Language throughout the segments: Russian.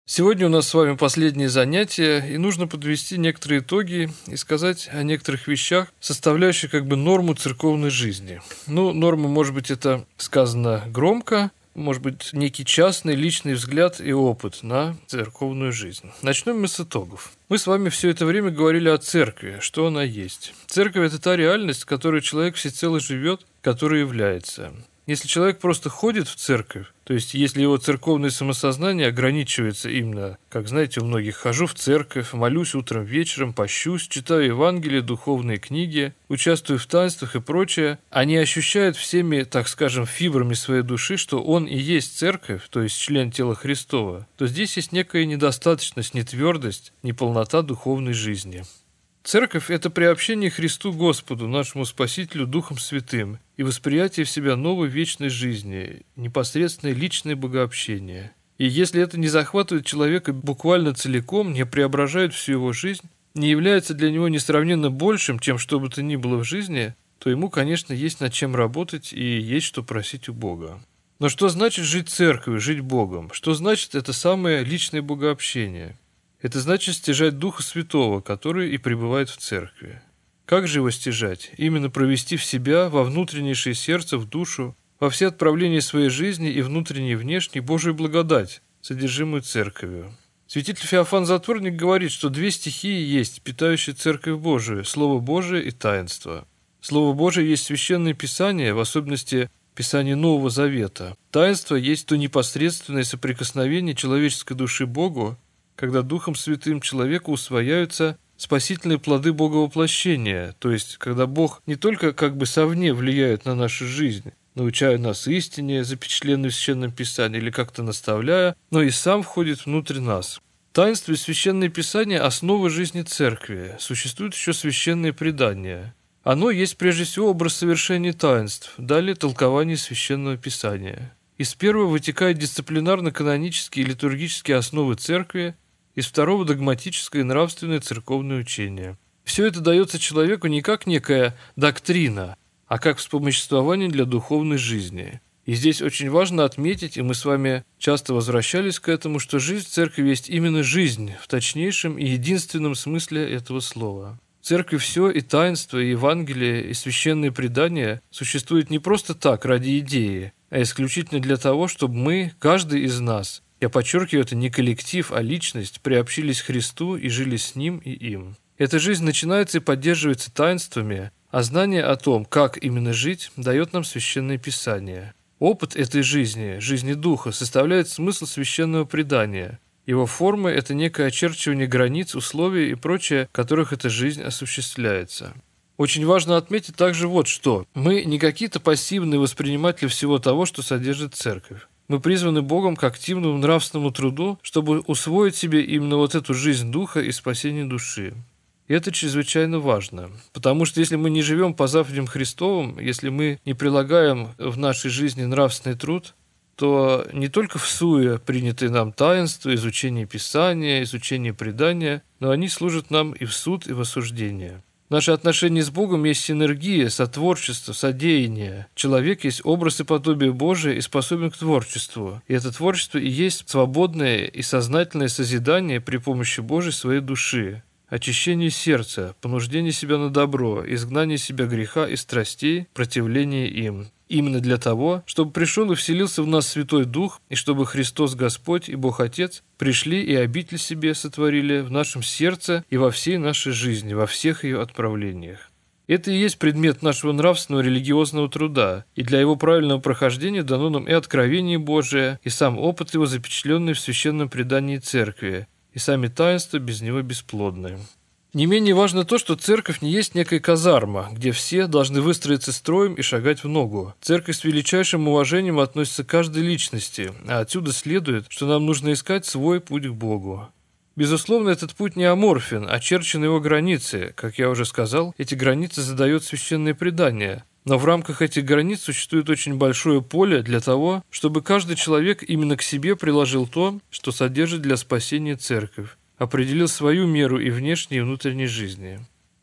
Сегодня у нас с вами последнее занятие, и нужно подвести некоторые итоги и сказать о некоторых вещах, составляющих норму церковной жизни. Норма, может быть, это сказано громко, может быть, некий частный личный взгляд и опыт на церковную жизнь. Начнем мы с итогов. Мы с вами все это время говорили о церкви, что она есть. Церковь – это та реальность, в которой человек всецело живет, которой является. Если человек просто ходит в церковь, то есть если его церковное самосознание ограничивается именно, как знаете, у многих хожу в церковь, молюсь утром, вечером, пощусь, читаю Евангелие, духовные книги, участвую в таинствах и прочее, они ощущают всеми, так скажем, фибрами своей души, что он и есть церковь, то есть член тела Христова, то здесь есть некая недостаточность, нетвердость, неполнота духовной жизни. Церковь – это приобщение Христу Господу, нашему Спасителю Духом Святым, и восприятие в себя новой вечной жизни, непосредственное личное богообщение. И если это не захватывает человека буквально целиком, не преображает всю его жизнь, не является для него несравненно большим, чем что бы то ни было в жизни, то ему, конечно, есть над чем работать и есть что просить у Бога. Но что значит жить церковью, жить Богом? Что значит это самое личное богообщение? Это значит стяжать Духа Святого, который и пребывает в церкви. Как же его стяжать? Именно провести в себя, во внутреннейшее сердце, в душу, во все отправления своей жизни и внутренней и внешней Божию благодать, содержимую церковью. Святитель Феофан Затворник говорит, что две стихии есть, питающие церковь Божию – Слово Божие и таинство. Слово Божие есть Священное Писание, в особенности Писание Нового Завета. Таинство есть то непосредственное соприкосновение человеческой души Богу, когда Духом Святым человеку усвояются спасительные плоды Боговоплощения, то есть когда Бог не только совне влияет на нашу жизнь, научая нас истине, запечатленной в Священном Писании, или как-то наставляя, но и сам входит внутрь нас. Таинство и Священное Писание – основа жизни Церкви. Существует еще Священное Предание. Оно есть прежде всего образ совершения таинств, далее толкование Священного Писания. Из первого вытекают дисциплинарно-канонические и литургические основы Церкви, из второго – догматическое и нравственное церковное учение. Все это дается человеку не как некая доктрина, а как вспомоществование для духовной жизни. И здесь очень важно отметить, и мы с вами часто возвращались к этому, что жизнь в церкви есть именно жизнь в точнейшем и единственном смысле этого слова. В церкви все, и таинство, и Евангелие, и священные предания существует не просто так, ради идеи, а исключительно для того, чтобы мы, каждый из нас, я подчеркиваю, это не коллектив, а личность, приобщились к Христу и жили с Ним и им. Эта жизнь начинается и поддерживается таинствами, а знание о том, как именно жить, дает нам Священное Писание. Опыт этой жизни, жизни Духа, составляет смысл священного предания. Его форма – это некое очерчивание границ, условий и прочее, в которых эта жизнь осуществляется. Очень важно отметить также вот что. Мы не какие-то пассивные восприниматели всего того, что содержит Церковь. Мы призваны Богом к активному нравственному труду, чтобы усвоить себе именно вот эту жизнь Духа и спасение души. И это чрезвычайно важно, потому что если мы не живем по заповедям Христовым, если мы не прилагаем в нашей жизни нравственный труд, то не только всуе принятые нам таинства, изучение Писания, изучение предания, но они служат нам и в суд, и в осуждение. Наши отношения с Богом есть синергия, сотворчество, содеяние. Человек есть образ и подобие Божие и способен к творчеству. И это творчество и есть свободное и сознательное созидание при помощи Божьей своей души. Очищение сердца, понуждение себя на добро, изгнание себя греха и страстей, противление им. Именно для того, чтобы пришел и вселился в нас Святой Дух, и чтобы Христос Господь и Бог Отец пришли и обитель себе сотворили в нашем сердце и во всей нашей жизни, во всех ее отправлениях. Это и есть предмет нашего нравственного религиозного труда, и для его правильного прохождения дано нам и откровение Божие, и сам опыт его, запечатленный в священном предании Церкви, и сами таинства без него бесплодны. Не менее важно то, что церковь не есть некая казарма, где все должны выстроиться строем и шагать в ногу. Церковь с величайшим уважением относится к каждой личности, а отсюда следует, что нам нужно искать свой путь к Богу. Безусловно, этот путь не аморфен, очерчены его границы. Как я уже сказал, эти границы задает священное предание. Но в рамках этих границ существует очень большое поле для того, чтобы каждый человек именно к себе приложил то, что содержит для спасения церковь, определил свою меру и внешней, и внутренней жизни.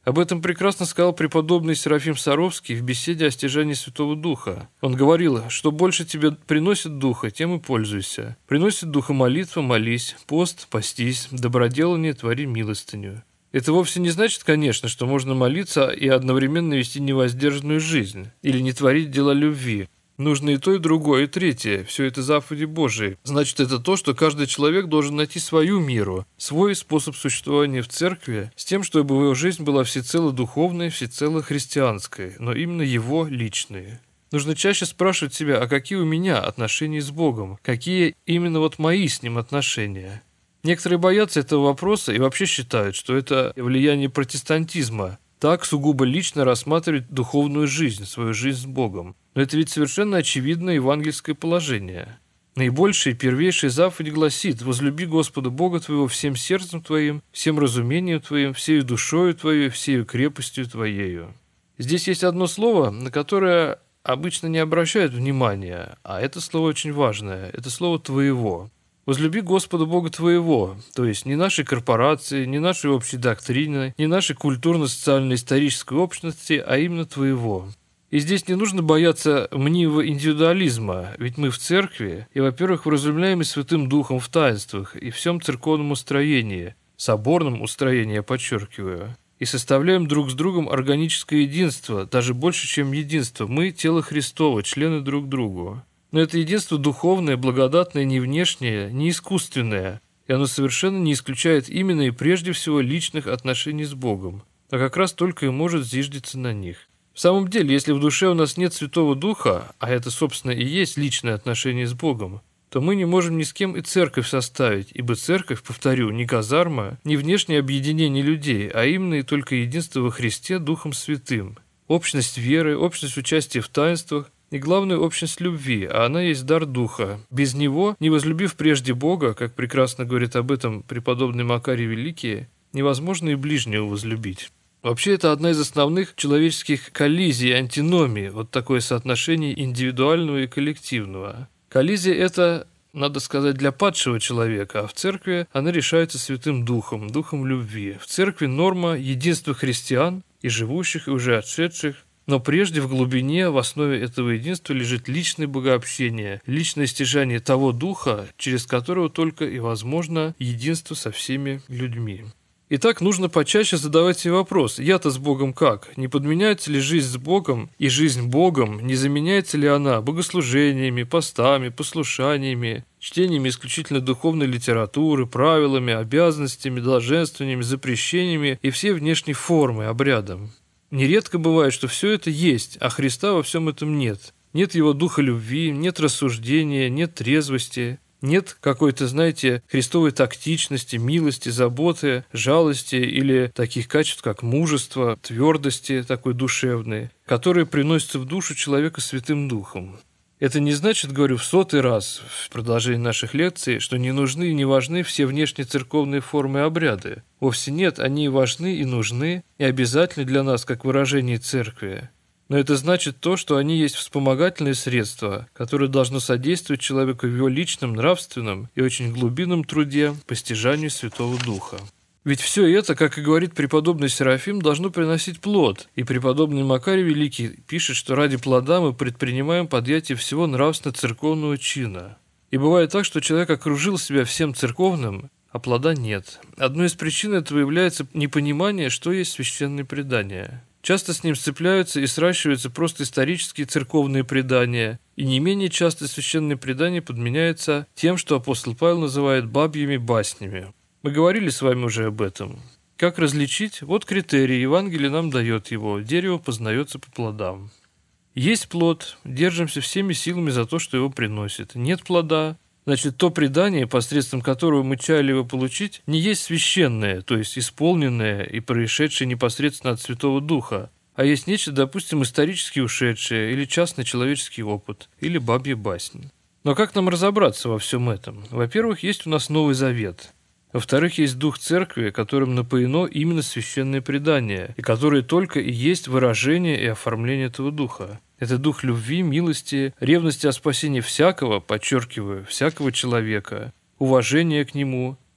Об этом прекрасно сказал преподобный Серафим Саровский в беседе о стяжании Святого Духа. Он говорил, что больше тебе приносит Духа, тем и пользуйся. Приносит Духа молитва, молись, пост, постись, доброделание, твори милостыню. Это вовсе не значит, конечно, что можно молиться и одновременно вести невоздержанную жизнь или не творить дела любви. Нужно и то, и другое, и третье. Все это заповеди Божии. Значит, это то, что каждый человек должен найти свою меру, свой способ существования в церкви, с тем, чтобы его жизнь была всецело духовной, всецело христианской, но именно его личной. Нужно чаще спрашивать себя, а какие у меня отношения с Богом? Какие именно вот мои с Ним отношения? Некоторые боятся этого вопроса и вообще считают, что это влияние протестантизма. Так сугубо лично рассматривать духовную жизнь, свою жизнь с Богом. Но это ведь совершенно очевидное евангельское положение. Наибольшая и первейшая заповедь гласит: «Возлюби Господа Бога твоего всем сердцем твоим, всем разумением твоим, всею душою твоей, всею крепостью твоею». Здесь есть одно слово, на которое обычно не обращают внимания, а это слово очень важное, это слово «твоего». «Возлюби Господа Бога твоего», то есть не нашей корпорации, не нашей общей доктрины, не нашей культурно-социально-исторической общности, а именно твоего. И здесь не нужно бояться мнимого индивидуализма, ведь мы в церкви, и, во-первых, вразумляемы Святым Духом в таинствах и всем церковном устроении, соборном устроении, я подчеркиваю, и составляем друг с другом органическое единство, даже больше, чем единство. Мы – тело Христово, члены друг другу. Но это единство духовное, благодатное, не внешнее, не искусственное, и оно совершенно не исключает именно и прежде всего личных отношений с Богом, а как раз только и может зиждиться на них. В самом деле, если в душе у нас нет Святого Духа, а это, собственно, и есть личное отношение с Богом, то мы не можем ни с кем и церковь составить, ибо церковь, повторю, не казарма, не внешнее объединение людей, а именно и только единство во Христе Духом Святым, общность веры, общность участия в таинствах, и главное, общность любви, а она есть дар Духа. Без него, не возлюбив прежде Бога, как прекрасно говорит об этом преподобный Макарий Великий, невозможно и ближнего возлюбить. Вообще, это одна из основных человеческих коллизий, антиномий, вот такое соотношение индивидуального и коллективного. Коллизия – это, надо сказать, для падшего человека, а в церкви она решается Святым Духом, Духом любви. В церкви норма единства христиан, и живущих, и уже отшедших. Но прежде в глубине, в основе этого единства лежит личное богообщение, личное стяжание того духа, через которого только и возможно единство со всеми людьми. Итак, нужно почаще задавать себе вопрос: я-то с Богом как? Не подменяется ли жизнь с Богом и жизнь Богом, не заменяется ли она богослужениями, постами, послушаниями, чтениями исключительно духовной литературы, правилами, обязанностями, долженствованиями, запрещениями и всей внешней формой, обрядом? Нередко бывает, что все это есть, а Христа во всем этом нет. Нет Его духа любви, нет рассуждения, нет трезвости, нет какой-то, знаете, христовой тактичности, милости, заботы, жалости или таких качеств, как мужество, твердости такой душевной, которые приносятся в душу человека Святым Духом. Это не значит, говорю в 100-й раз в продолжении наших лекций, что не нужны и не важны все внешнецерковные формы и обряды. Вовсе нет, они и важны, и нужны, и обязательны для нас, как выражение церкви. Но это значит то, что они есть вспомогательные средства, которые должны содействовать человеку в его личном, нравственном и очень глубинном труде по стяжанию Святого Духа. Ведь все это, как и говорит преподобный Серафим, должно приносить плод, и преподобный Макарий Великий пишет, что ради плода мы предпринимаем подъятие всего нравственно-церковного чина. И бывает так, что человек окружил себя всем церковным, а плода нет. Одной из причин этого является непонимание, что есть священное предание. Часто с ним сцепляются и сращиваются просто исторические церковные предания, и не менее часто священное предание подменяется тем, что апостол Павел называет бабьими баснями. Мы говорили с вами уже об этом. Как различить? Вот критерий, Евангелие нам дает его. Дерево познается по плодам. Есть плод, держимся всеми силами за то, что его приносит. Нет плода, значит, то предание, посредством которого мы чаяли его получить, не есть священное, то есть исполненное и происшедшее непосредственно от Святого Духа, а есть нечто, допустим, исторически ушедшее, или частный человеческий опыт, или бабья басня. Но как нам разобраться во всем этом? Во-первых, есть у нас Новый Завет. Во-вторых, есть Дух Церкви, которым напоено именно священное предание, и которое только и есть выражение и оформление этого Духа. Это Дух любви, милости, ревности о спасении всякого, подчеркиваю, всякого человека, уважения к нему,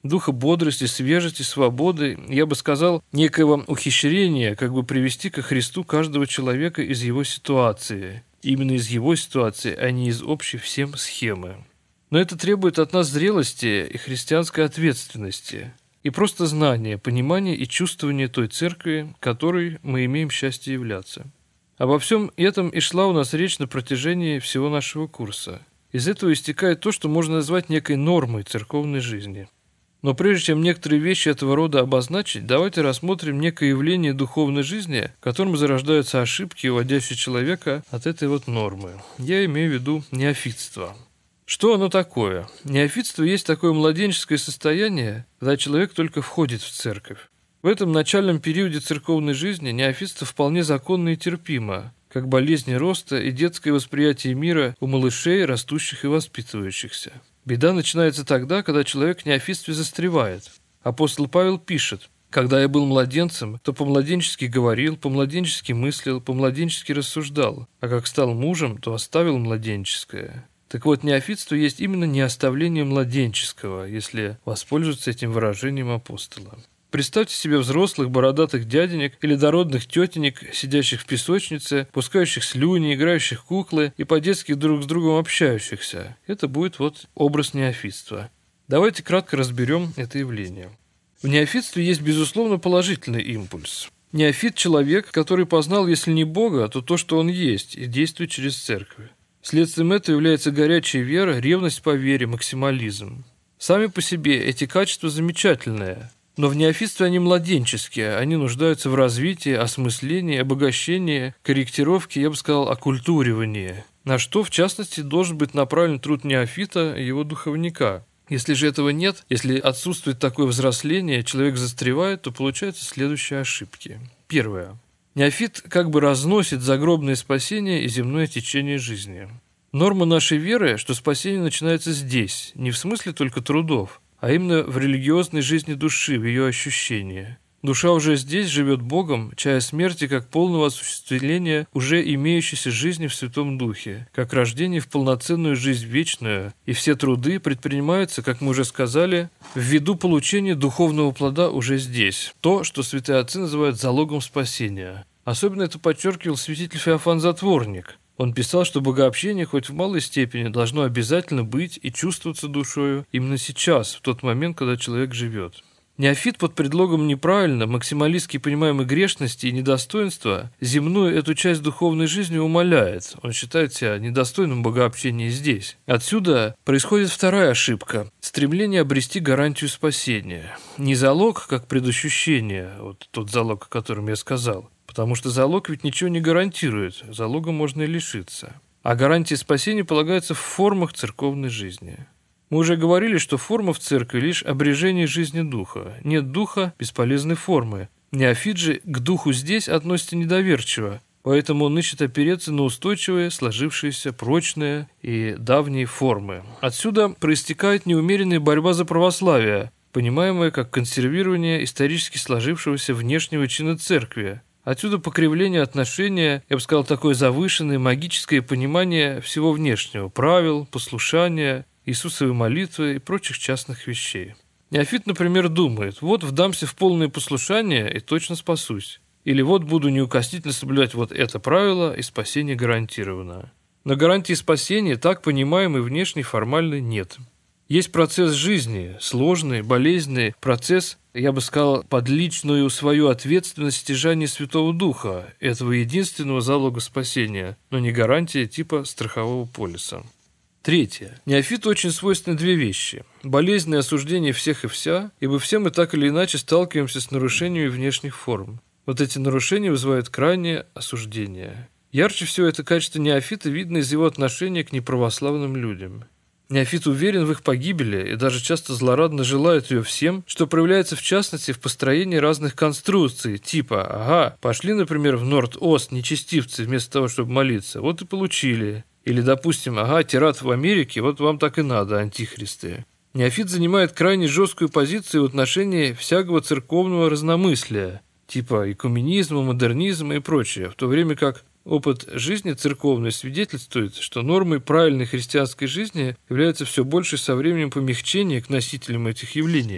духа бодрости, свежести, свободы, я бы сказал, некоего ухищрения, как бы привести ко Христу каждого человека из его ситуации. Именно из его ситуации, а не из общей всем схемы. Но это требует от нас зрелости и христианской ответственности, и просто знания, понимания и чувствования той церкви, которой мы имеем счастье являться. Обо всем этом и шла у нас речь на протяжении всего нашего курса. Из этого истекает то, что можно назвать некой нормой церковной жизни. Но прежде чем некоторые вещи этого рода обозначить, давайте рассмотрим некое явление духовной жизни, которым зарождаются ошибки, уводящие человека от этой вот нормы. Я имею в виду неофитство. Что оно такое? Неофитство есть такое младенческое состояние, когда человек только входит в церковь. В этом начальном периоде церковной жизни неофитство вполне законно и терпимо, как болезни роста и детское восприятие мира у малышей, растущих и воспитывающихся. Беда начинается тогда, когда человек в неофитстве застревает. Апостол Павел пишет: «Когда я был младенцем, то по-младенчески говорил, по-младенчески мыслил, по-младенчески рассуждал, а как стал мужем, то оставил младенческое». Так вот, неофитство есть именно неоставление младенческого, если воспользоваться этим выражением апостола. Представьте себе взрослых бородатых дяденек или дородных тетенек, сидящих в песочнице, пускающих слюни, играющих в куклы и по-детски друг с другом общающихся. Это будет вот образ неофитства. Давайте кратко разберем это явление. В неофитстве есть, безусловно, положительный импульс. Неофит – человек, который познал, если не Бога, то то, что он есть, и действует через церковь. Следствием этого является горячая вера, ревность по вере, максимализм. Сами по себе эти качества замечательные, но в неофитстве они младенческие, они нуждаются в развитии, осмыслении, обогащении, корректировке, я бы сказал, окультуривании, на что, в частности, должен быть направлен труд неофита и его духовника. Если же этого нет, если отсутствует такое взросление, человек застревает, то получаются следующие ошибки. Первое. Неофит как бы разносит загробное спасение и земное течение жизни. Норма нашей веры, что спасение начинается здесь, не в смысле только трудов, а именно в религиозной жизни души, в ее ощущении. Душа уже здесь живет Богом, чая смерти как полного осуществления уже имеющейся жизни в Святом Духе, как рождение в полноценную жизнь вечную, и все труды предпринимаются, как мы уже сказали, в виду получения духовного плода уже здесь, то, что святые отцы называют залогом спасения. Особенно это подчеркивал святитель Феофан Затворник. Он писал, что богообщение хоть в малой степени должно обязательно быть и чувствоваться душою именно сейчас, в тот момент, когда человек живет. Неофит под предлогом неправильно, максималистски понимаемой грешности и недостоинства земную эту часть духовной жизни умаляет. Он считает себя недостойным богообщения здесь. Отсюда происходит вторая ошибка – стремление обрести гарантию спасения. Не залог, как предощущение, вот тот залог, о котором я сказал, потому что залог ведь ничего не гарантирует, залога можно и лишиться. А гарантия спасения полагается в формах церковной жизни. Мы уже говорили, что форма в церкви лишь обрежение жизни духа. Нет духа – бесполезной формы. Неофит же к духу здесь относится недоверчиво, поэтому он ищет опереться на устойчивые, сложившиеся, прочные и давние формы. Отсюда проистекает неумеренная борьба за православие, понимаемая как консервирование исторически сложившегося внешнего чина церкви. Отсюда покривление отношения, я бы сказал, такое завышенное магическое понимание всего внешнего – правил, послушания, Иисусовой молитвы и прочих частных вещей. Неофит, например, думает: вот вдамся в полное послушание и точно спасусь. Или вот буду неукоснительно соблюдать вот это правило, и спасение гарантировано. Но гарантии спасения, так понимаемой внешней, формальной, нет. Есть процесс жизни, сложный, болезненный, процесс, я бы сказал, под личную свою ответственность стяжания Святого Духа, этого единственного залога спасения, но не гарантия типа страхового полиса. Третье. Неофиту очень свойственны две вещи. Болезненное осуждение всех и вся, ибо все мы так или иначе сталкиваемся с нарушениями внешних форм. Вот эти нарушения вызывают крайнее осуждение. Ярче всего это качество неофита видно из его отношения к неправославным людям. Неофит уверен в их погибели и даже часто злорадно желает ее всем, что проявляется в частности в построении разных конструкций, типа «ага, пошли, например, в Норд-Ост нечестивцы вместо того, чтобы молиться, вот и получили». Или, допустим, «ага, теракт в Америке, вот вам так и надо, антихристы». Неофит занимает крайне жесткую позицию в отношении всякого церковного разномыслия, типа экуменизма, модернизма и прочее, в то время как опыт жизни церковной свидетельствует, что нормой правильной христианской жизни является все больше со временем помягчение к носителям этих явлений.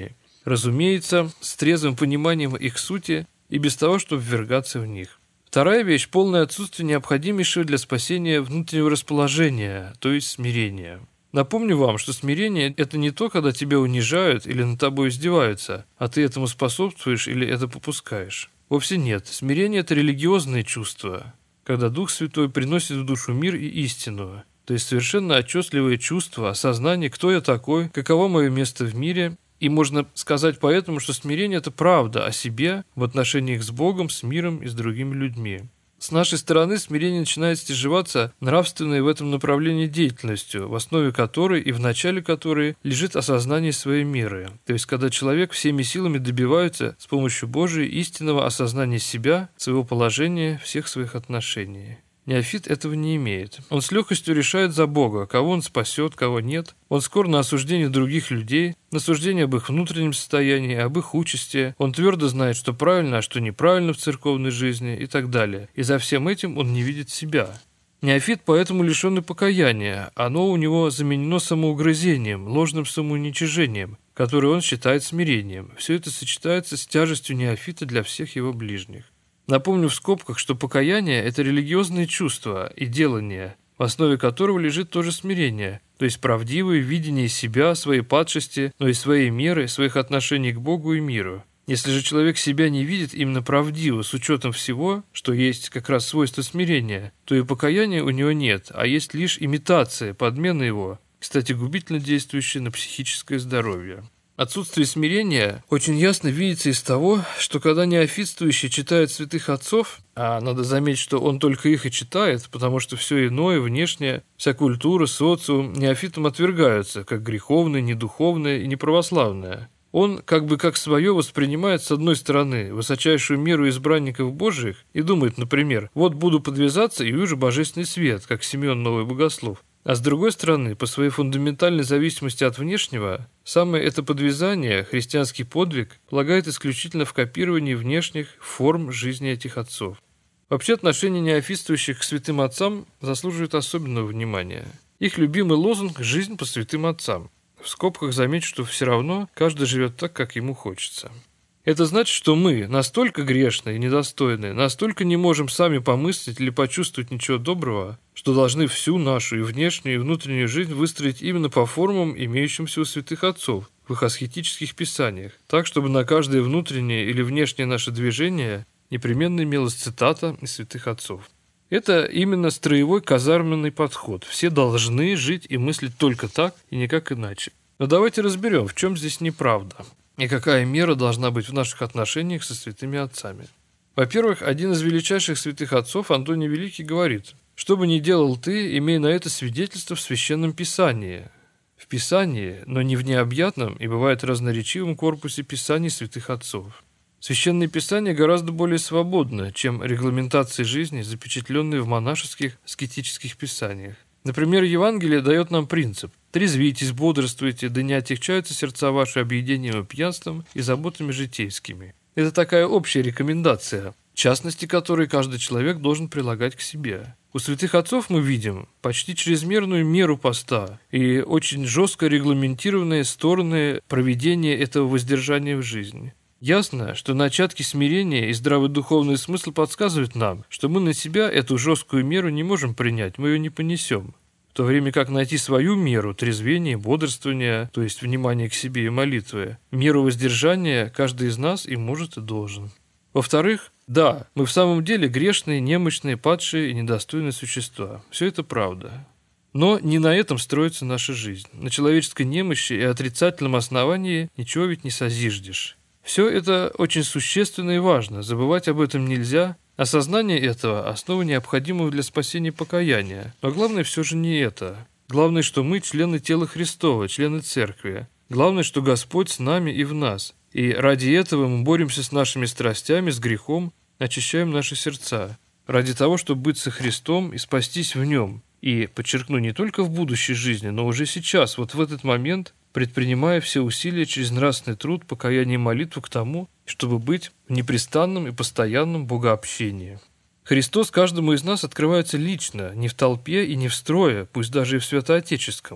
разумеется, с трезвым пониманием их сути и без того, чтобы ввергаться в них. Вторая вещь – полное отсутствие необходимейшего для спасения внутреннего расположения, то есть смирения. Напомню вам, что смирение – это не то, когда тебя унижают или над тобой издеваются, а ты этому способствуешь или это попускаешь. Вовсе нет. Смирение – это религиозное чувство, когда Дух Святой приносит в душу мир и истину, то есть совершенно отчетливое чувство, осознание, кто я такой, каково мое место в мире. И можно сказать поэтому, что смирение – это правда о себе в отношениях с Богом, с миром и с другими людьми. С нашей стороны смирение начинает стяжеваться нравственной в этом направлении деятельностью, в основе которой и в начале которой лежит осознание своей меры. То есть, когда человек всеми силами добивается с помощью Божией истинного осознания себя, своего положения, всех своих отношений. Неофит этого не имеет. Он с легкостью решает за Бога, кого он спасет, кого нет. Он скор на осуждение других людей, на суждение об их внутреннем состоянии, об их участи. Он твердо знает, что правильно, а что неправильно в церковной жизни и так далее. И за всем этим он не видит себя. Неофит поэтому лишен и покаяния. Оно у него заменено самоугрызением, ложным самоуничижением, которое он считает смирением. Все это сочетается с тяжестью неофита для всех его ближних. Напомню в скобках, что покаяние – это религиозные чувства и делания, в основе которого лежит тоже смирение, то есть правдивое видение себя, своей падшести, но и своей меры, своих отношений к Богу и миру. Если же человек себя не видит именно правдиво, с учетом всего, что есть как раз свойство смирения, то и покаяния у него нет, а есть лишь имитация, подмена его, кстати, губительно действующая на психическое здоровье. Отсутствие смирения очень ясно видится из того, что когда неофитствующий читает святых отцов, а надо заметить, что он только их и читает, потому что все иное, внешнее, вся культура, социум, неофитом отвергаются, как греховное, недуховное и неправославное. Он как свое воспринимает с одной стороны высочайшую меру избранников Божиих и думает, например, вот буду подвязаться и увижу божественный свет, как Симеон Новый Богослов. А с другой стороны, по своей фундаментальной зависимости от внешнего, самое это подвязание, христианский подвиг, полагает исключительно в копировании внешних форм жизни этих отцов. Вообще отношение неофитствующих к святым отцам заслуживает особенного внимания. Их любимый лозунг – «Жизнь по святым отцам». В скобках замечу, что все равно каждый живет так, как ему хочется. Это значит, что мы настолько грешны и недостойны, настолько не можем сами помыслить или почувствовать ничего доброго, что должны всю нашу и внешнюю, и внутреннюю жизнь выстроить именно по формам, имеющимся у святых отцов, в их аскетических писаниях, так, чтобы на каждое внутреннее или внешнее наше движение непременно имелась цитата из святых отцов. Это именно строевой казарменный подход. Все должны жить и мыслить только так и никак иначе. Но давайте разберем, в чем здесь неправда. И какая мера должна быть в наших отношениях со святыми отцами. Во-первых, один из величайших святых отцов, Антоний Великий, говорит: «Что бы ни делал ты, имей на это свидетельство в Священном Писании». В Писании, но не в необъятном и бывает разноречивом корпусе Писаний святых отцов. Священное Писание гораздо более свободно, чем регламентации жизни, запечатленные в монашеских аскетических писаниях. Например, Евангелие дает нам принцип: «Трезвитесь, бодрствуйте, да не отягчаются сердца ваши объедением и пьянством и заботами житейскими». Это такая общая рекомендация, частности которой каждый человек должен прилагать к себе. У святых отцов мы видим почти чрезмерную меру поста и очень жестко регламентированные стороны проведения этого воздержания в жизни. Ясно, что начатки смирения и здравый духовный смысл подсказывают нам, что мы на себя эту жесткую меру не можем принять, мы ее не понесем. В то время как найти свою меру трезвения, бодрствования, то есть внимания к себе и молитвы, меру воздержания каждый из нас и может, и должен. Во-вторых, да, мы в самом деле грешные, немощные, падшие и недостойные существа. Все это правда. Но не на этом строится наша жизнь. На человеческой немощи и отрицательном основании ничего ведь не созиждешь. Все это очень существенно и важно, забывать об этом нельзя. Осознание этого – основа необходимого для спасения покаяния. Но главное все же не это. Главное, что мы члены тела Христова, члены Церкви. Главное, что Господь с нами и в нас. И ради этого мы боремся с нашими страстями, с грехом, очищаем наши сердца. Ради того, чтобы быть со Христом и спастись в Нем. И, подчеркну, не только в будущей жизни, но уже сейчас, вот в этот момент, предпринимая все усилия через нравственный труд, покаяние и молитву к тому, чтобы быть в непрестанном и постоянном богообщении. Христос каждому из нас открывается лично, не в толпе и не в строе, пусть даже и в святоотеческом.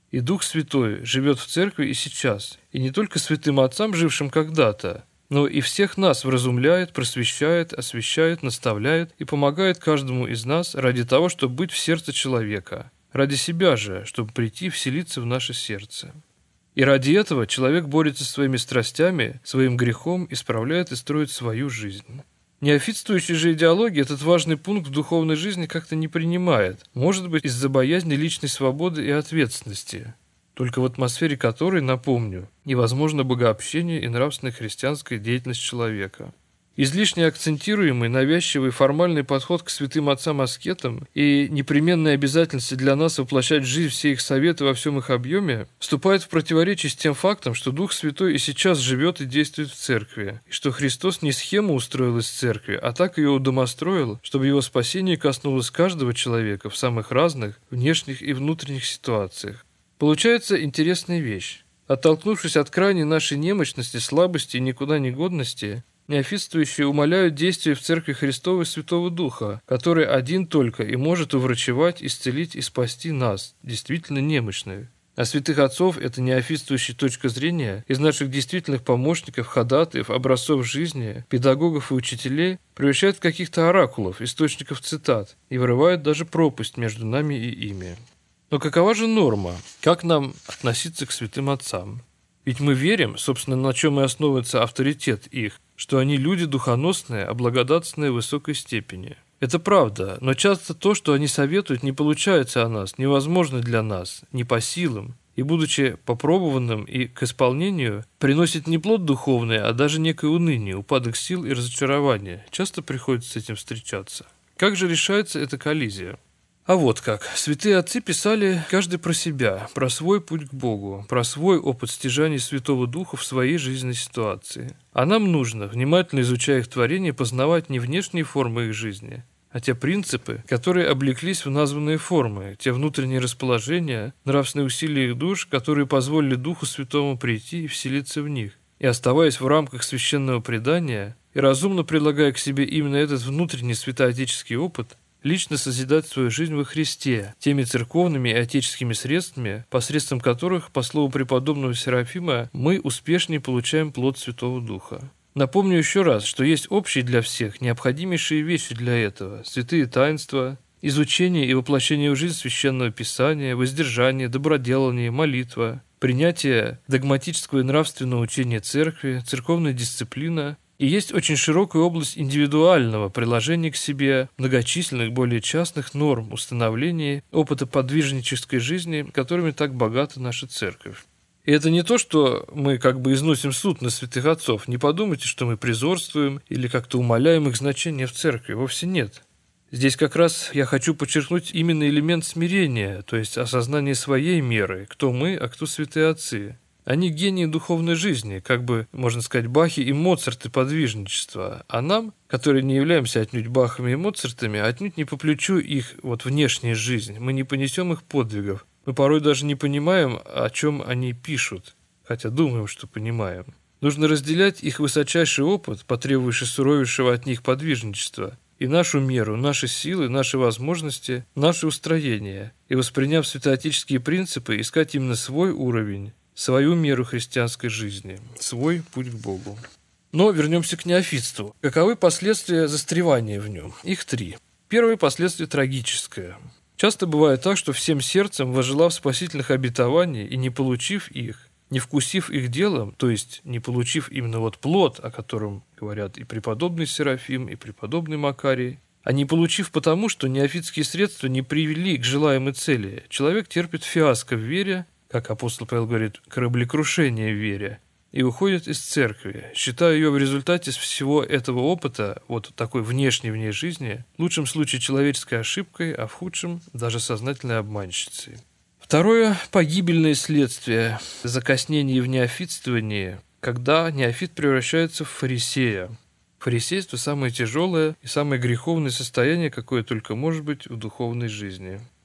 И Дух Святой живет в церкви и сейчас, и не только святым отцам, жившим когда-то, но и всех нас вразумляет, просвещает, освящает, наставляет и помогает каждому из нас ради того, чтобы быть в сердце человека, ради себя же, чтобы прийти вселиться в наше сердце. И ради этого человек борется со своими страстями, своим грехом, исправляет и строит свою жизнь. Неофитствующая же идеология этот важный пункт в духовной жизни как-то не принимает, может быть, из-за боязни личной свободы и ответственности, только в атмосфере которой, напомню, невозможно богообщение и нравственная христианская деятельность человека. Излишне акцентируемый, навязчивый формальный подход к святым отцам-аскетам и непременная обязательность для нас воплощать в жизнь все их советы во всем их объеме вступает в противоречие с тем фактом, что Дух Святой и сейчас живет и действует в церкви, и что Христос не схему устроил из церкви, а так ее удомостроил, чтобы его спасение коснулось каждого человека в самых разных внешних и внутренних ситуациях. Получается интересная вещь. Оттолкнувшись от крайней нашей немощности, слабости и никуда не годности, неофитствующие умаляют действия в Церкви Христовой Святого Духа, который один только и может уврачевать, исцелить и спасти нас, действительно немощных. А святых отцов эта неофитствующая точка зрения из наших действительных помощников, ходатаев, образцов жизни, педагогов и учителей превращает в каких-то оракулов, источников цитат и вырывает даже пропасть между нами и ими. Но какова же норма? Как нам относиться к святым отцам? Ведь мы верим, собственно, на чем и основывается авторитет их, что они люди духоносные, а благодатные в высокой степени. Это правда, но часто то, что они советуют, не получается о нас, невозможно для нас, не по силам, и, будучи попробованным и к исполнению, приносит не плод духовный, а даже некое уныние, упадок сил и разочарование. Часто приходится с этим встречаться. Как же решается эта коллизия? А вот как. Святые отцы писали каждый про себя, про свой путь к Богу, про свой опыт стяжания Святого Духа в своей жизненной ситуации. А нам нужно, внимательно изучая их творение, познавать не внешние формы их жизни, а те принципы, которые облеклись в названные формы, те внутренние расположения, нравственные усилия их душ, которые позволили Духу Святому прийти и вселиться в них. И оставаясь в рамках священного предания, и разумно прилагая к себе именно этот внутренний святоотеческий опыт, лично созидать свою жизнь во Христе теми церковными и отеческими средствами, посредством которых, по слову преподобного Серафима, мы успешнее получаем плод Святого Духа. Напомню еще раз, что есть общие для всех, необходимейшие вещи для этого: святые таинства, изучение и воплощение в жизнь Священного Писания, воздержание, доброделание, молитва, принятие догматического и нравственного учения Церкви, церковная дисциплина. И есть очень широкая область индивидуального приложения к себе многочисленных, более частных норм установления опыта подвижнической жизни, которыми так богата наша церковь. И это не то, что мы как бы износим суд на святых отцов. Не подумайте, что мы презорствуем или как-то умаляем их значение в церкви. Вовсе нет. Здесь как раз я хочу подчеркнуть именно элемент смирения, то есть осознание своей меры, кто мы, а кто святые отцы. Они гении духовной жизни, как бы, можно сказать, Бахи и Моцарты подвижничества. А нам, которые не являемся отнюдь Бахами и Моцартами, отнюдь не по плечу их внешняя жизнь. Мы не понесем их подвигов. Мы порой даже не понимаем, о чем они пишут, хотя думаем, что понимаем. Нужно разделять их высочайший опыт, потребовавший суровейшего от них подвижничества, и нашу меру, наши силы, наши возможности, наше устроение, и, восприняв святоотеческие принципы, искать именно свой уровень, свою меру христианской жизни, свой путь к Богу. Но вернемся к неофитству. Каковы последствия застревания в нем? Их 3. Первое последствие трагическое. Часто бывает так, что всем сердцем, возжелав спасительных обетований и не получив их, не вкусив их делом, то есть не получив именно плод, о котором говорят и преподобный Серафим, и преподобный Макарий, а не получив потому, что неофитские средства не привели к желаемой цели, человек терпит фиаско в вере, как апостол Павел говорит, кораблекрушение в вере, и уходит из церкви, считая ее в результате всего этого опыта, такой внешней в ней жизни, в лучшем случае человеческой ошибкой, а в худшем даже сознательной обманщицей. Второе – погибельное следствие закоснения в неофитствовании, когда неофит превращается в фарисея. Фарисейство – самое тяжелое и самое греховное состояние, какое только может быть в духовной жизни.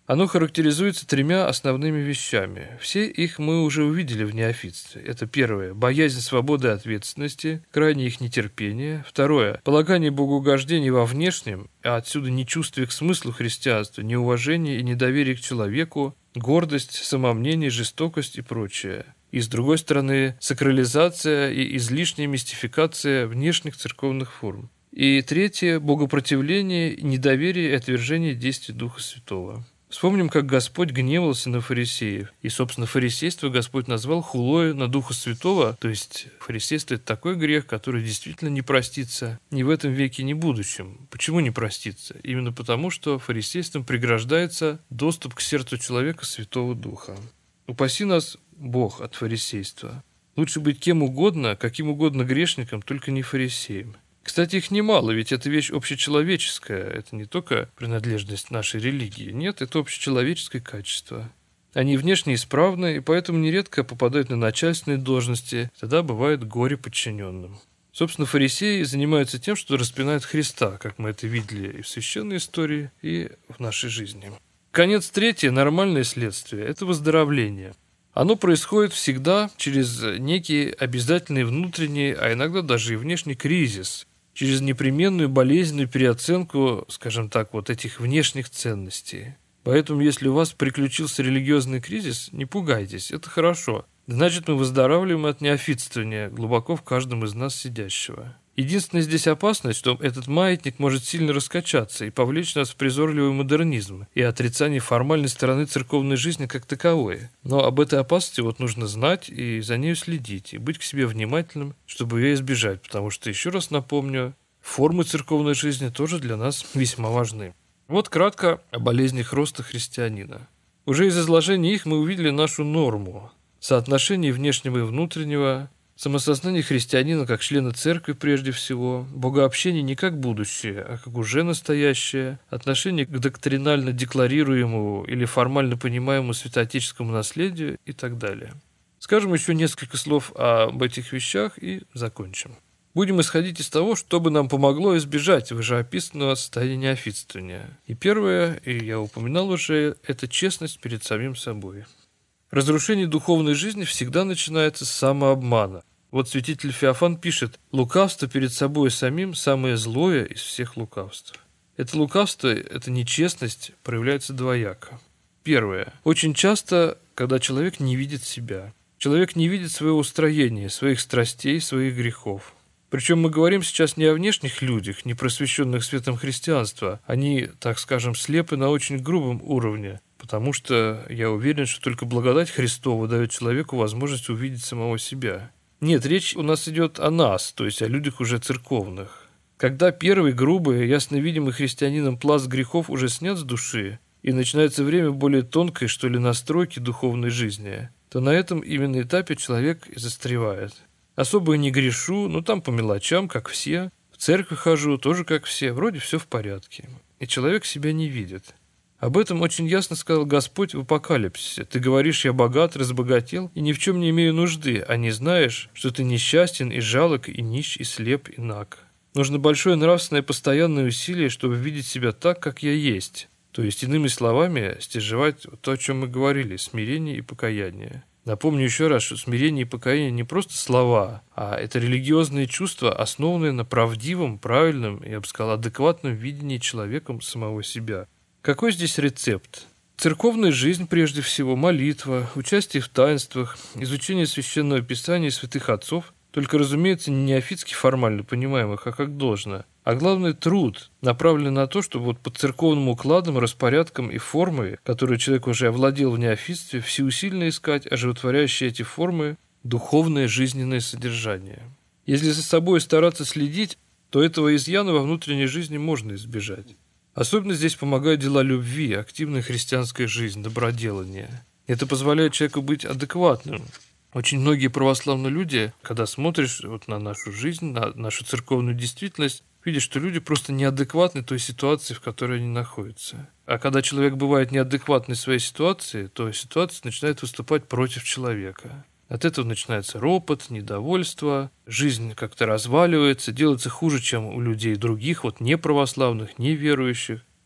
Оно характеризуется тремя основными вещами. Все их мы уже увидели в неофитстве. Это первое – боязнь свободы и ответственности, крайнее их нетерпение. Второе – полагание богоугождения во внешнем, а отсюда нечувствие к смыслу христианства, неуважение и недоверие к человеку, гордость, самомнение, жестокость и прочее. И, с другой стороны, сакрализация и излишняя мистификация внешних церковных форм. И третье – богопротивление, недоверие и отвержение действий Духа Святого. Вспомним, как Господь гневался на фарисеев. И, собственно, фарисейство Господь назвал хулою на Духа Святого. То есть фарисейство – это такой грех, который действительно не простится ни в этом веке, ни в будущем. Почему не простится? Именно потому, что фарисейством преграждается доступ к сердцу человека Святого Духа. Упаси нас Бог от фарисейства. Лучше быть кем угодно, каким угодно грешником, только не фарисеем. Кстати, их немало, ведь это вещь общечеловеческая, это не только принадлежность нашей религии. Нет, это общечеловеческое качество. Они внешне исправны, и поэтому нередко попадают на начальственные должности, тогда бывает горе подчиненным. Собственно, фарисеи занимаются тем, что распинают Христа, как мы это видели и в священной истории, и в нашей жизни. Конец третье, нормальное следствие – это выздоровление. Оно происходит всегда через некий обязательный внутренний, а иногда даже и внешний кризис, через непременную болезненную переоценку, скажем так, вот этих внешних ценностей. Поэтому, если у вас приключился религиозный кризис, не пугайтесь, это хорошо. Значит, мы выздоравливаем от неофитствования глубоко в каждом из нас сидящего. Единственная здесь опасность, что этот маятник может сильно раскачаться и повлечь нас в призорливый модернизм и отрицание формальной стороны церковной жизни как таковой. Но об этой опасности вот нужно знать и за нею следить, и быть к себе внимательным, чтобы ее избежать, потому что, еще раз напомню, формы церковной жизни тоже для нас весьма важны. Вот кратко о болезнях роста христианина. Уже из изложения их мы увидели нашу норму, соотношение внешнего и внутреннего, самосознание христианина как члена церкви прежде всего, богообщение не как будущее, а как уже настоящее, отношение к доктринально декларируемому или формально понимаемому святоотеческому наследию и так далее. Скажем еще несколько слов об этих вещах и закончим. Будем исходить из того, что бы нам помогло избежать вышеописанного состояния неофитствования. И первое, и я упоминал уже, это честность перед самим собой. Разрушение духовной жизни всегда начинается с самообмана. Вот святитель Феофан пишет: «Лукавство перед собой самим – самое злое из всех лукавств». Это лукавство, эта нечестность проявляется двояко. Первое. Очень часто, когда человек не видит себя. Человек не видит своего устроения, своих страстей, своих грехов. Причем мы говорим сейчас не о внешних людях, не просвещенных светом христианства. Они, так скажем, слепы на очень грубом уровне. Потому что я уверен, что только благодать Христова дает человеку возможность увидеть самого себя. Нет, речь у нас идет о нас, то есть о людях уже церковных. Когда первый грубый, ясно видимый христианином пласт грехов уже снят с души, и начинается время более тонкой, что ли, настройки духовной жизни, то на этом именно этапе человек и застревает. Особо не грешу, но там по мелочам, как все. В церковь хожу, тоже как все, вроде все в порядке. И человек себя не видит. Об этом очень ясно сказал Господь в Апокалипсисе. «Ты говоришь, я богат, разбогател, и ни в чем не имею нужды, а не знаешь, что ты несчастен и жалок, и нищ, и слеп, и наг». Нужно большое нравственное постоянное усилие, чтобы видеть себя так, как я есть. То есть, иными словами, стяжевать то, о чем мы говорили, смирение и покаяние. Напомню еще раз, что смирение и покаяние не просто слова, а это религиозные чувства, основанные на правдивом, правильном, я бы сказал, адекватном видении человеком самого себя. Какой здесь рецепт? Церковная жизнь, прежде всего, молитва, участие в таинствах, изучение священного писания и святых отцов, только, разумеется, не неофитски формально понимаемых, а как должно. А главное, труд, направленный на то, чтобы вот по церковным укладам, распорядкам и формой, которые человек уже овладел в неофитстве, всеусильно искать оживотворяющие эти формы духовное жизненное содержание. Если за собой стараться следить, то этого изъяна во внутренней жизни можно избежать. Особенно здесь помогают дела любви, активная христианская жизнь, доброделание. Это позволяет человеку быть адекватным. Очень многие православные люди, когда смотришь вот на нашу жизнь, на нашу церковную действительность, видишь, что люди просто неадекватны той ситуации, в которой они находятся. А когда человек бывает неадекватный в своей ситуации, то ситуация начинает выступать против человека. От этого начинается ропот, недовольство, жизнь как-то разваливается, делается хуже, чем у людей других, вот неправославных, неверующих.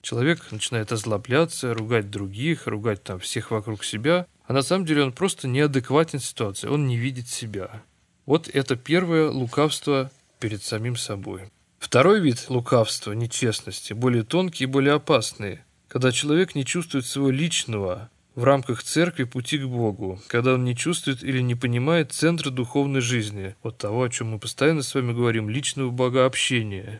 Человек начинает озлобляться, ругать других, ругать там всех вокруг себя, а на самом деле он просто неадекватен ситуации, он не видит себя. Вот это первое лукавство перед самим собой. Второй вид лукавства, нечестности, более тонкий и более опасный, когда человек не чувствует своего личного в рамках церкви пути к Богу, когда он не чувствует или не понимает центра духовной жизни, вот того, о чем мы постоянно с вами говорим, личного богообщения,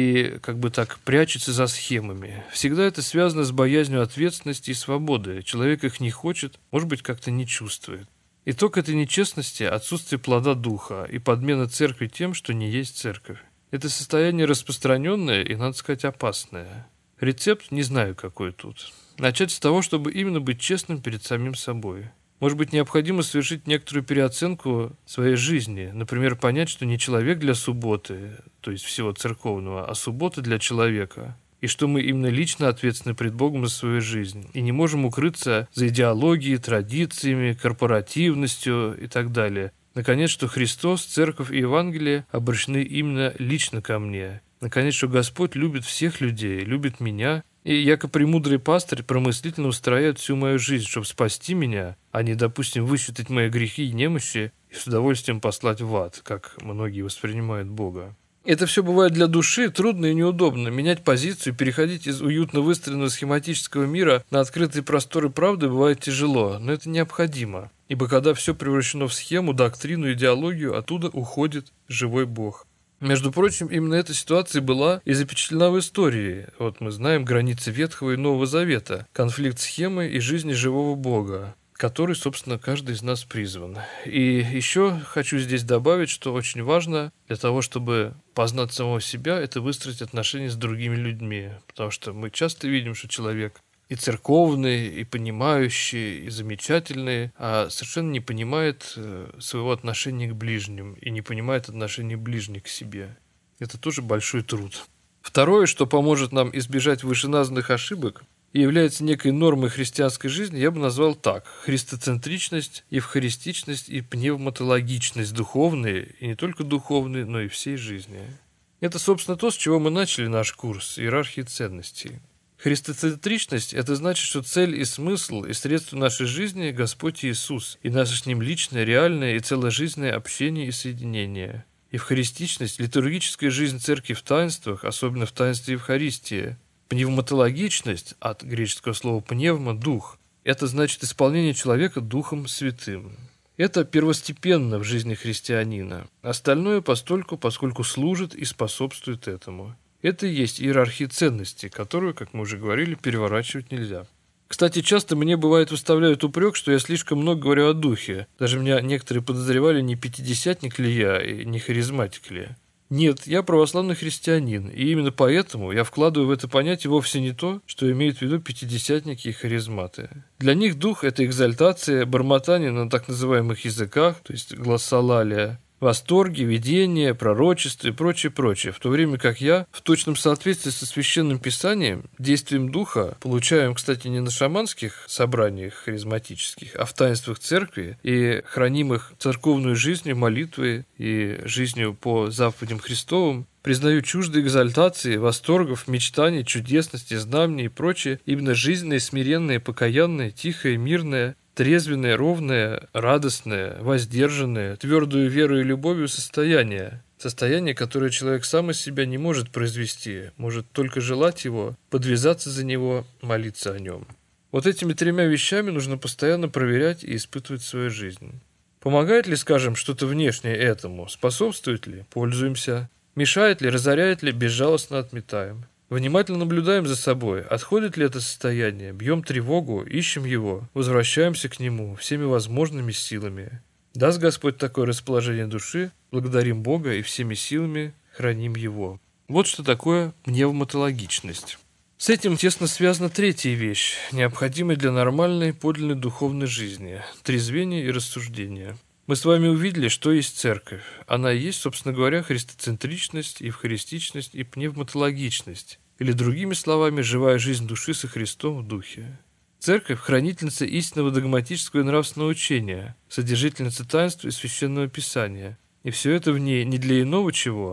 и как бы так прячется за схемами. Всегда это связано с боязнью ответственности и свободы. Человек их не хочет, может быть, как-то не чувствует. Итог этой нечестности – отсутствие плода духа и подмена церкви тем, что не есть церковь. Это состояние распространенное и, надо сказать, опасное. Рецепт не знаю, какой тут. Начать с того, чтобы именно быть честным перед самим собой. Может быть, необходимо совершить некоторую переоценку своей жизни. Например, понять, что не человек для субботы, то есть всего церковного, а суббота для человека. И что мы именно лично ответственны пред Богом за свою жизнь. И не можем укрыться за идеологией, традициями, корпоративностью и так далее. Наконец, что Христос, Церковь и Евангелие обращены именно лично ко мне. Наконец, что Господь любит всех людей, любит меня. И я, как премудрый пастырь, промыслительно устрояет всю мою жизнь, чтобы спасти меня, а не, допустим, высчитать мои грехи и немощи и с удовольствием послать в ад, как многие воспринимают Бога. Это все бывает для души трудно и неудобно. Менять позицию, переходить из уютно выстроенного схематического мира на открытые просторы правды бывает тяжело, но это необходимо. Ибо когда все превращено в схему, доктрину, идеологию, оттуда уходит живой Бог. Между прочим, именно эта ситуация была и запечатлена в истории. Вот мы знаем границы Ветхого и Нового Завета, конфликт схемы и жизни живого Бога, который, собственно, каждый из нас призван. И еще хочу здесь добавить, что очень важно для того, чтобы познать самого себя, это выстроить отношения с другими людьми. Потому что мы часто видим, что человек и церковный, и понимающий, и замечательный, а совершенно не понимает своего отношения к ближним и не понимает отношения ближних к себе. Это тоже большой труд. Второе, что поможет нам избежать вышеназванных ошибок и является некой нормой христианской жизни, я бы назвал так: христоцентричность, евхаристичность и пневматологичность духовные, и не только духовные, но и всей жизни. Это, собственно, то, с чего мы начали наш курс иерархии ценностей. Христоцентричность – это значит, что цель и смысл и средство нашей жизни – Господь Иисус, и наше с Ним личное, реальное и целожизненное общение и соединение. Евхаристичность – литургическая жизнь Церкви в таинствах, особенно в таинстве Евхаристии. Пневматологичность, от греческого слова «пневма» – «дух», это значит исполнение человека Духом Святым. Это первостепенно в жизни христианина. Остальное постольку, поскольку служит и способствует этому. Это и есть иерархия ценностей, которую, как мы уже говорили, переворачивать нельзя. Кстати, часто мне бывает выставляют упрек, что я слишком много говорю о духе. Даже меня некоторые подозревали, не пятидесятник ли я и не харизматик ли. Нет, я православный христианин, и именно поэтому я вкладываю в это понятие вовсе не то, что имеют в виду пятидесятники и харизматы. Для них дух – это экзальтация, бормотание на так называемых языках, то есть глоссолалия, восторги, видения, пророчества и прочее, в то время как я, в точном соответствии со Священным Писанием, действием Духа, получаем, кстати, не на шаманских собраниях харизматических, а в таинствах церкви и хранимых церковную жизнью, молитвой и жизнью по заповедям Христовым, признаю чуждые экзальтации, восторгов, мечтаний, чудесности, знамений и прочее, именно жизненное, смиренное, покаянное, тихое, мирное, трезвенное, ровное, радостное, воздержанное, твердую верой и любовью состояние. Состояние, которое человек сам из себя не может произвести, может только желать его, подвязаться за него, молиться о нем. Вот этими тремя вещами нужно постоянно проверять и испытывать свою жизнь. Помогает ли, скажем, что-то внешнее этому? Способствует ли? Пользуемся. Мешает ли, разоряет ли? Безжалостно отметаем. Внимательно наблюдаем за собой, отходит ли это состояние, бьем тревогу, ищем его, возвращаемся к нему всеми возможными силами. Даст Господь такое расположение души, благодарим Бога и всеми силами храним Его. Вот что такое пневматологичность. С этим тесно связана третья вещь, необходимая для нормальной, подлинной духовной жизни – трезвение и рассуждение. Мы с вами увидели, что есть церковь. Она и есть, собственно говоря, христоцентричность, евхаристичность и пневматологичность, или, другими словами, живая жизнь души со Христом в духе. Церковь – хранительница истинного догматического и нравственного учения, содержительница таинств и священного писания. И все это в ней не для иного чего,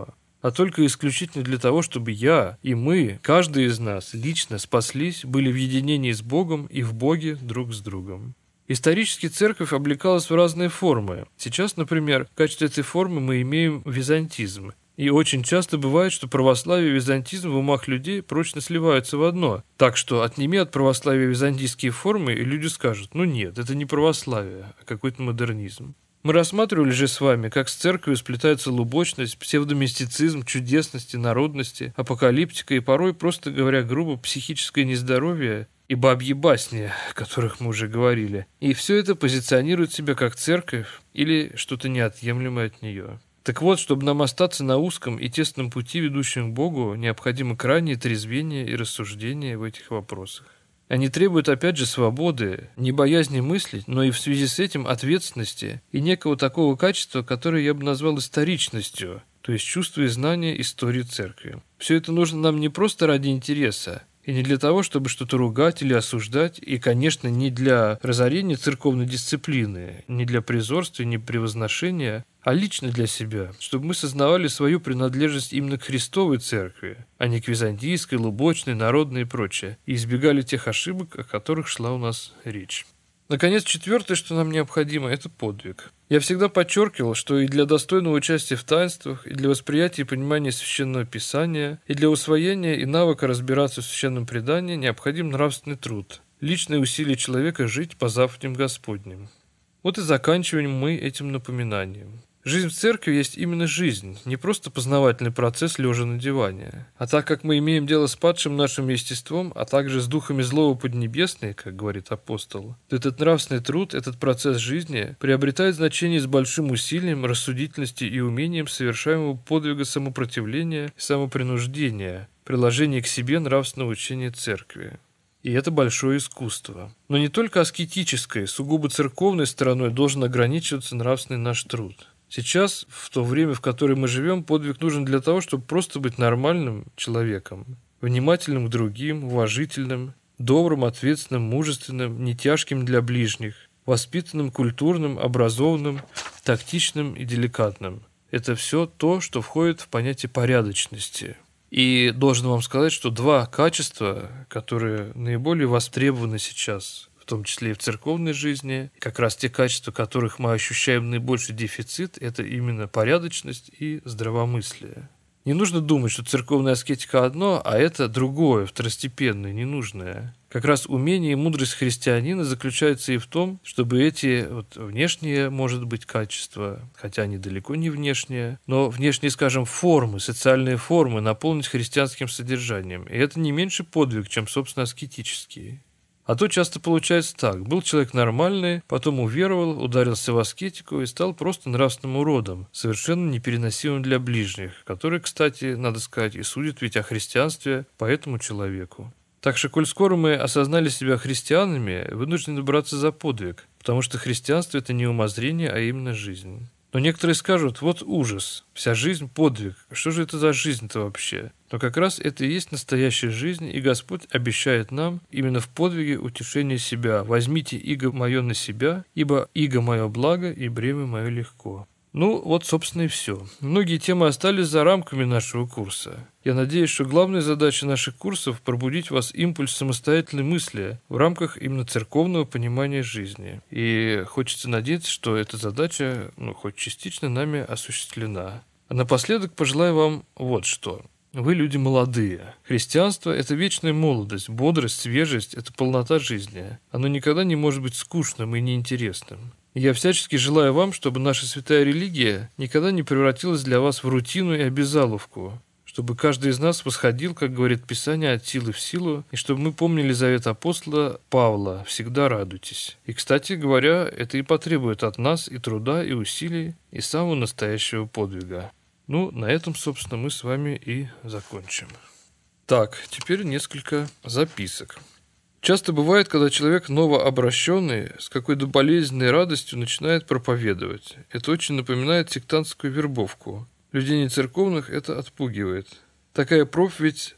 а только исключительно для того, чтобы я и мы, каждый из нас, лично спаслись, были в единении с Богом и в Боге друг с другом. Исторически церковь облекалась в разные формы. Сейчас, например, в качестве этой формы мы имеем византизм. И очень часто бывает, что православие и византизм в умах людей прочно сливаются в одно. Так что отними от православия византийские формы, и люди скажут: ну нет, это не православие, а какой-то модернизм. Мы рассматривали же с вами, как с церковью сплетаются лубочность, псевдомистицизм, чудесности, народности, апокалиптика и порой, просто говоря грубо, психическое нездоровье и бабьи басни, о которых мы уже говорили. И все это позиционирует себя как церковь или что-то неотъемлемое от нее. Так вот, чтобы нам остаться на узком и тесном пути, ведущем к Богу, необходимо крайнее трезвение и рассуждение в этих вопросах. Они требуют, опять же, свободы, не боязни мыслить, но и в связи с этим ответственности и некого такого качества, которое я бы назвал историчностью, то есть чувство и знание истории церкви. Все это нужно нам не просто ради интереса, и не для того, чтобы что-то ругать или осуждать, и, конечно, не для разорения церковной дисциплины, не для призорства, не превозношения, а лично для себя, чтобы мы сознавали свою принадлежность именно к Христовой церкви, а не к византийской, лубочной, народной и прочее, и избегали тех ошибок, о которых шла у нас речь. Наконец, четвертое, что нам необходимо, это подвиг. Я всегда подчеркивал, что и для достойного участия в таинствах, и для восприятия и понимания Священного Писания, и для усвоения и навыка разбираться в Священном предании необходим нравственный труд, личное усилие человека жить по заповедям Господним. Вот и заканчиваем мы этим напоминанием. Жизнь в церкви есть именно жизнь, не просто познавательный процесс лежа на диване. А так как мы имеем дело с падшим нашим естеством, а также с духами злого поднебесной, как говорит апостол, то этот нравственный труд, этот процесс жизни приобретает значение с большим усилием, рассудительностью и умением совершаемого подвига самопротивления и самопринуждения, приложения к себе нравственного учения церкви. И это большое искусство. Но не только аскетической, сугубо церковной стороной должен ограничиваться нравственный наш труд. Сейчас, в то время, в которое мы живем, подвиг нужен для того, чтобы просто быть нормальным человеком, внимательным к другим, уважительным, добрым, ответственным, мужественным, не тяжким для ближних, воспитанным, культурным, образованным, тактичным и деликатным. Это все то, что входит в понятие порядочности. И должен вам сказать, что два качества, которые наиболее востребованы сейчас, в том числе и в церковной жизни, как раз те качества, которых мы ощущаем наибольший дефицит, это именно порядочность и здравомыслие. Не нужно думать, что церковная аскетика одно, а это другое, второстепенное, ненужное. Как раз умение и мудрость христианина заключается и в том, чтобы эти внешние, может быть, качества, хотя они далеко не внешние, но внешние, скажем, формы, социальные формы наполнить христианским содержанием. И это не меньше подвиг, чем, собственно, аскетический. А то часто получается так. Был человек нормальный, потом уверовал, ударился в аскетику и стал просто нравственным уродом, совершенно непереносимым для ближних, который, кстати, надо сказать, и судит ведь о христианстве по этому человеку. Так что, коль скоро мы осознали себя христианами, вынуждены браться за подвиг, потому что христианство – это не умозрение, а именно жизнь. Но некоторые скажут: вот ужас, вся жизнь – подвиг, что же это за жизнь-то вообще? Но как раз это и есть настоящая жизнь, и Господь обещает нам именно в подвиге утешения себя: «Возьмите иго мое на себя, ибо иго мое благо, и бремя мое легко». Ну, вот, собственно, и все. Многие темы остались за рамками нашего курса. Я надеюсь, что главная задача наших курсов – пробудить в вас импульс самостоятельной мысли в рамках именно церковного понимания жизни. И хочется надеяться, что эта задача, хоть частично нами осуществлена. А напоследок пожелаю вам вот что. Вы люди молодые. Христианство – это вечная молодость, бодрость, свежесть – это полнота жизни. Оно никогда не может быть скучным и неинтересным. Я всячески желаю вам, чтобы наша святая религия никогда не превратилась для вас в рутину и обязаловку, чтобы каждый из нас восходил, как говорит Писание, от силы в силу, и чтобы мы помнили завет апостола Павла: «Всегда радуйтесь». И, кстати говоря, это и потребует от нас и труда, и усилий, и самого настоящего подвига. На этом, собственно, мы с вами и закончим. Так, теперь несколько записок. Часто бывает, когда человек новообращенный с какой-то болезненной радостью начинает проповедовать. Это очень напоминает сектантскую вербовку. Людей нецерковных это отпугивает. Такая проповедь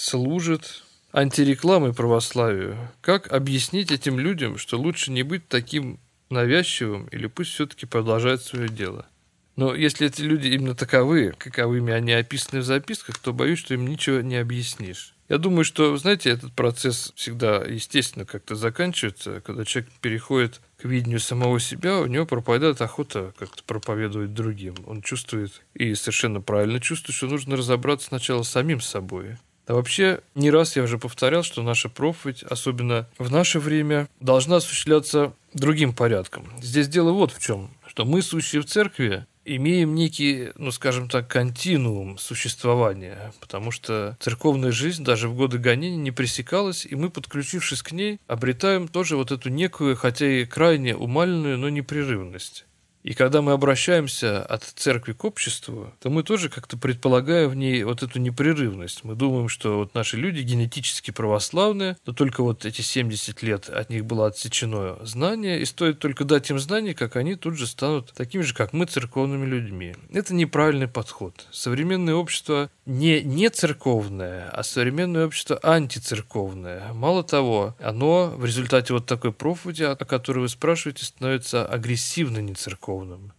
служит антирекламой православию. Как объяснить этим людям, что лучше не быть таким навязчивым или пусть все-таки продолжает свое дело? Но если эти люди именно таковы, каковыми они описаны в записках, то боюсь, что им ничего не объяснишь. Я думаю, что, знаете, этот процесс всегда, естественно, как-то заканчивается, когда человек переходит к видению самого себя, у него пропадает охота как-то проповедовать другим. Он чувствует, и совершенно правильно чувствует, что нужно разобраться сначала с самим собой. А вообще, не раз я уже повторял, что наша проповедь, особенно в наше время, должна осуществляться другим порядком. Здесь дело вот в чем, что мы, сущие в церкви, имеем некий, скажем так, континуум существования, потому что церковная жизнь даже в годы гонений не пресекалась, и мы, подключившись к ней, обретаем тоже вот эту некую, хотя и крайне умаленную, но непрерывность. И когда мы обращаемся от церкви к обществу, то мы тоже как-то предполагаем в ней вот эту непрерывность. Мы думаем, что вот наши люди генетически православные, но только вот эти 70 лет от них было отсечено знание, и стоит только дать им знания, как они тут же станут такими же, как мы, церковными людьми. Это неправильный подход. Современное общество не церковное, а современное общество антицерковное. Мало того, оно в результате вот такой проповеди, о которой вы спрашиваете, становится агрессивно нецерковным.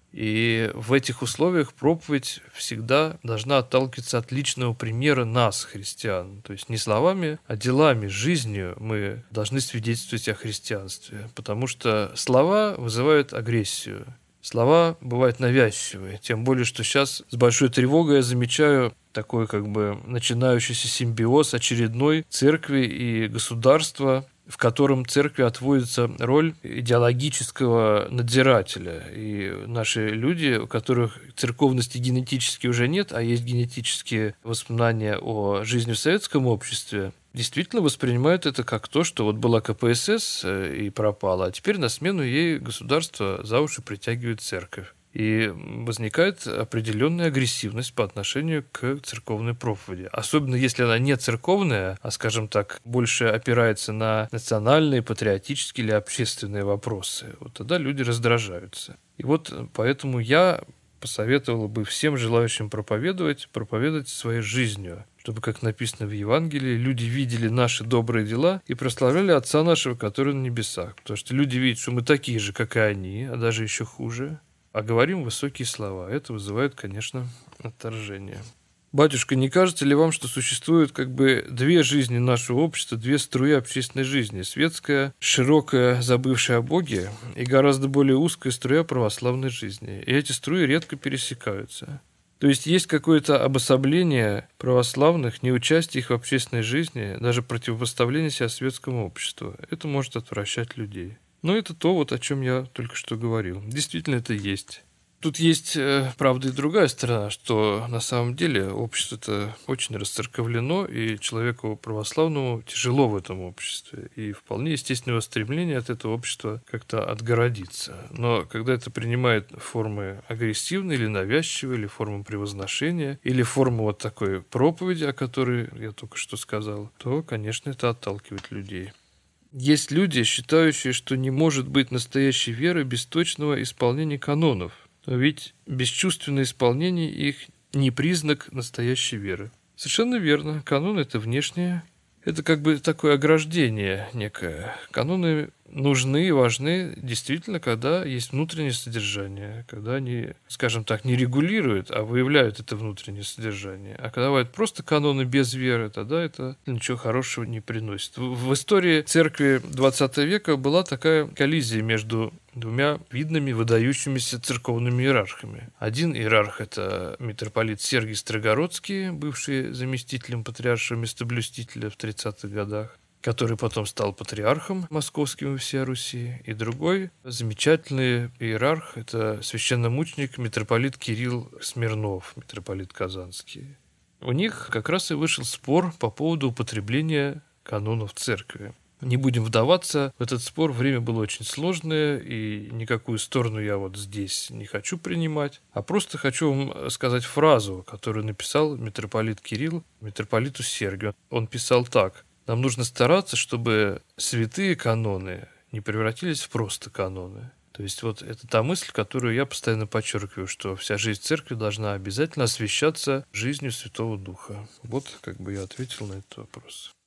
И в этих условиях проповедь всегда должна отталкиваться от личного примера нас, христиан. То есть не словами, а делами, жизнью мы должны свидетельствовать о христианстве. Потому что слова вызывают агрессию. Слова бывают навязчивые. Тем более, что сейчас с большой тревогой я замечаю такой начинающийся симбиоз очередной церкви и государства, в котором церкви отводится роль идеологического надзирателя. И наши люди, у которых церковности генетически уже нет, а есть генетические воспоминания о жизни в советском обществе, действительно воспринимают это как то, что вот была КПСС и пропала, а теперь на смену ей государство за уши притягивает церковь. И возникает определенная агрессивность по отношению к церковной проповеди. Особенно если она не церковная, а, скажем так, больше опирается на национальные, патриотические или общественные вопросы. Вот тогда люди раздражаются. И вот поэтому я посоветовал бы всем желающим проповедовать своей жизнью, чтобы, как написано в Евангелии, люди видели наши добрые дела и прославляли Отца нашего, который на небесах. Потому что люди видят, что мы такие же, как и они, а даже еще хуже. А говорим высокие слова. Это вызывает, конечно, отторжение. Батюшка, не кажется ли вам, что существуют две жизни нашего общества, две струи общественной жизни? Светская, широкая, забывшая о Боге, и гораздо более узкая струя православной жизни. И эти струи редко пересекаются. То есть какое-то обособление православных, неучастие их в общественной жизни, даже противопоставление себя светскому обществу. Это может отвращать людей. Но это то, о чем я только что говорил. Действительно, это есть. Тут есть, правда, и другая сторона, что на самом деле общество-то очень расцерковлено, и человеку православному тяжело в этом обществе. И вполне естественное стремление от этого общества как-то отгородиться. Но когда это принимает формы агрессивные или навязчивые, или формы превозношения, или форму такой проповеди, о которой я только что сказал, то, конечно, это отталкивает людей. Есть люди, считающие, что не может быть настоящей веры без точного исполнения канонов. Но ведь бесчувственное исполнение их не признак настоящей веры. Совершенно верно. Канон – это внешнее. Это такое ограждение некое. Каноны нужны и важны действительно, когда есть внутреннее содержание, когда они, скажем так, не регулируют, а выявляют это внутреннее содержание. А когда бывают просто каноны без веры, тогда это ничего хорошего не приносит. В истории церкви XX века была такая коллизия между двумя видными, выдающимися церковными иерархами. Один иерарх – это митрополит Сергий Строгородский, бывший заместителем патриаршего местоблюстителя в 30-х годах, который потом стал патриархом московским и всей Руси. И другой замечательный иерарх – это священномученик митрополит Кирилл Смирнов, митрополит Казанский. У них как раз и вышел спор по поводу употребления канонов церкви. Не будем вдаваться в этот спор, время было очень сложное, и никакую сторону я здесь не хочу принимать, а просто хочу вам сказать фразу, которую написал митрополит Кирилл митрополиту Сергию. Он писал так: «Нам нужно стараться, чтобы святые каноны не превратились в просто каноны». То есть это та мысль, которую я постоянно подчеркиваю, что вся жизнь церкви должна обязательно освящаться жизнью Святого Духа. Я ответил на этот вопрос.